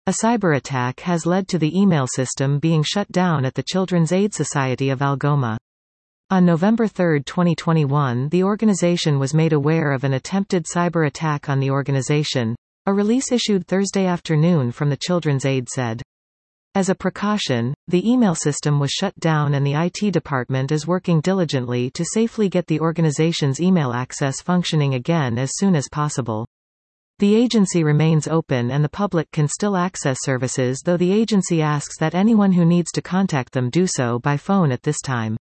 A cyber attack has led to the email system being shut down at the Children's Aid Society of Algoma. On November 3, 2021, the organization was made aware of an attempted cyber attack on the organization. A release issued Thursday afternoon from the Children's Aid said. As a precaution, the email system was shut down and the IT department is working diligently to safely get the organization's email access functioning again as soon as possible. The agency remains open and the public can still access services, though the agency asks that anyone who needs to contact them do so by phone at this time.